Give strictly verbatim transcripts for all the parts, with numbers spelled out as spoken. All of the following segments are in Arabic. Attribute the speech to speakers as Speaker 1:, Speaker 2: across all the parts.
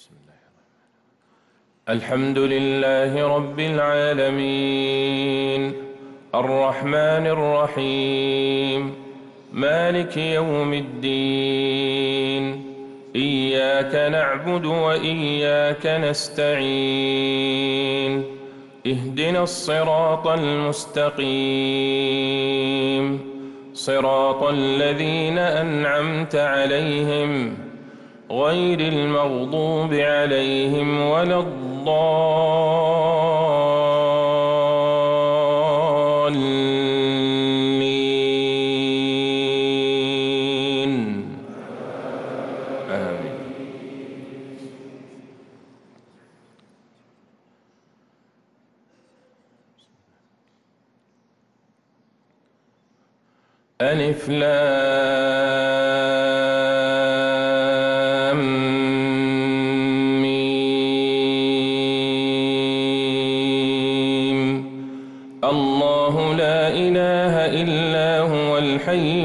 Speaker 1: بسم الله الحمد لله رب العالمين الرحمن الرحيم مالك يوم الدين إياك نعبد وإياك نستعين اهدنا الصراط المستقيم صراط الذين أنعمت عليهم غير المغضوب عليهم ولا الضالين آمين. ألف لام ميم الله لا إله إلا هو الحي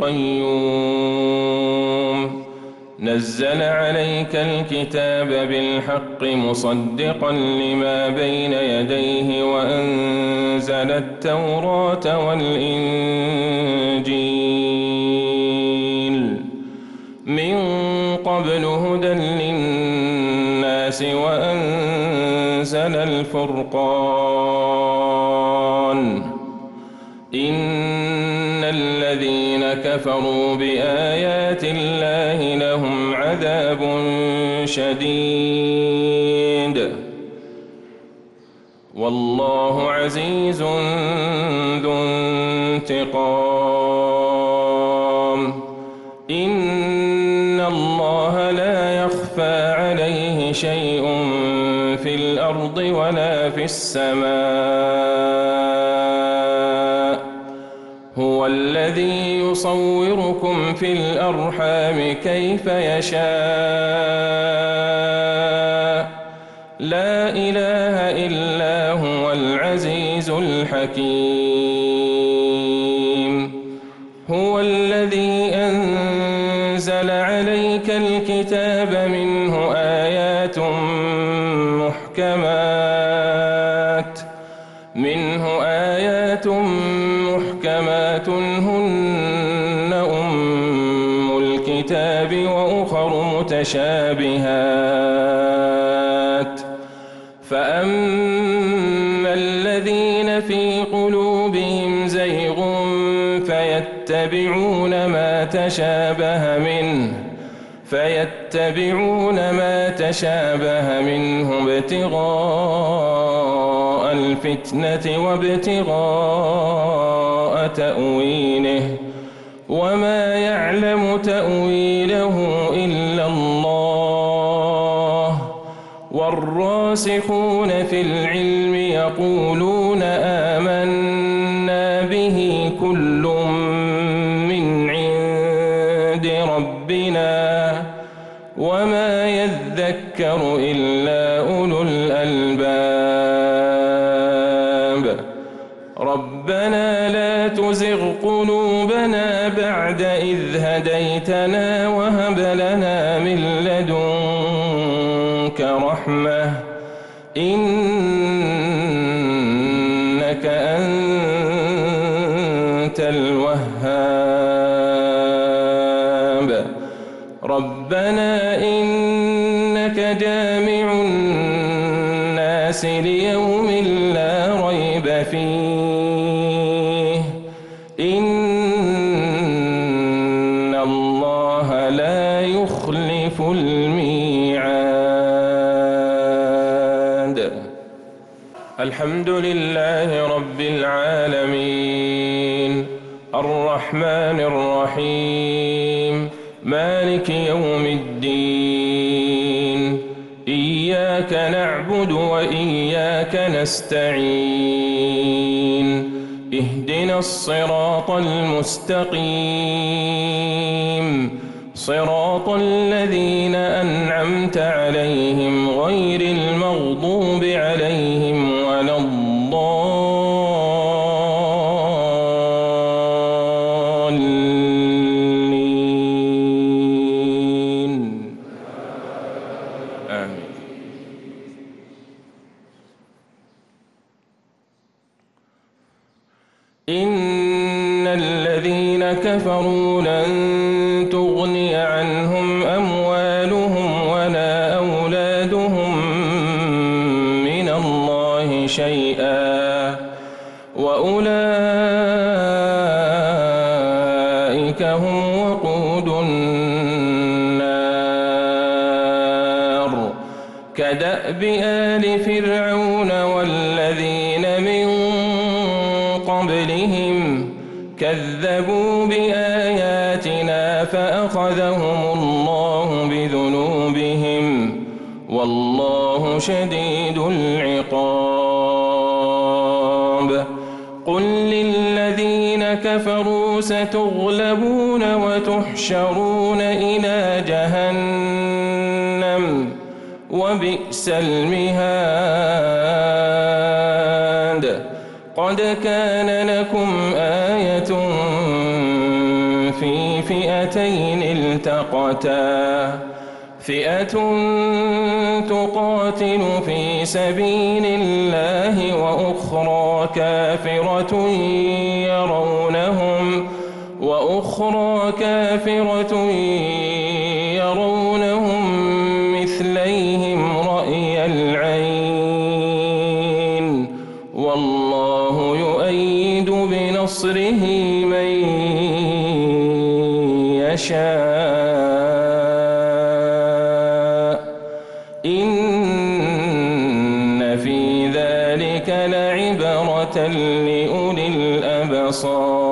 Speaker 1: القيوم نزل عليك الكتاب بالحق مصدقا لما بين يديه وأنزل التوراة والإنجيل من قبل هدى للناس وأنزل الفرقان إن الذين كفروا بآيات الله لهم عذاب شديد والله عزيز ذو انتقام إن الله لا يخفى عليه شيء في الأرض ولا في السماء هو الذي يصوركم في الأرحام كيف يشاء لا إله إلا هو العزيز الحكيم هو الذي أنزل عليك الكتاب منه آيات محكمات منه آيات محكمات هن أم الكتاب وأخر متشابهات فأما الذين في قلوبهم زيغ فيتبعون ما تشابه منه فيتبعون ما تشابه منه ابتغاء الفتنة وابتغاء تأويله وما يعلم تأويله إلا الله والراسخون في العلم يقولون آمنا به كل من عند ربنا وما يذكر إلا أولو الألباب ربنا لا تزغ قلوبنا بعد إذ هديتنا وهب لنا من لدنك رحمة إنك أنت الوهاب ربنا إنك جامع الناس ليوم لا ريب فيه إن الله لا يخلف الميعاد الحمد لله رب العالمين الرحمن الرحيم مالك يوم الدين إياك نعبد وإياك نستعين اهدنا الصراط المستقيم صراط الذين أنعمت عليهم غير المغضوب عليهم ولا الضالين آمين. كفروا لن تغني عنهم أموالهم ولا أولادهم من الله شيئا وأولئك هم وقود النار كدأب آل فرعون والذين من قبلهم كذبوا بآياتنا فأخذهم الله بذنوبهم والله شديد العقاب قل للذين كفروا ستغلبون وتحشرون إلى جهنم وبئس المهاد قد كان لكم آية في فئتين التقتا فئة تقاتل في سبيل الله وأخرى كافرة يرونهم وأخرى كافرة يرونهم مثليهم رأي العين والله يؤيد بنصره من يشاء إن في ذلك لعبرة لأولي الأبصار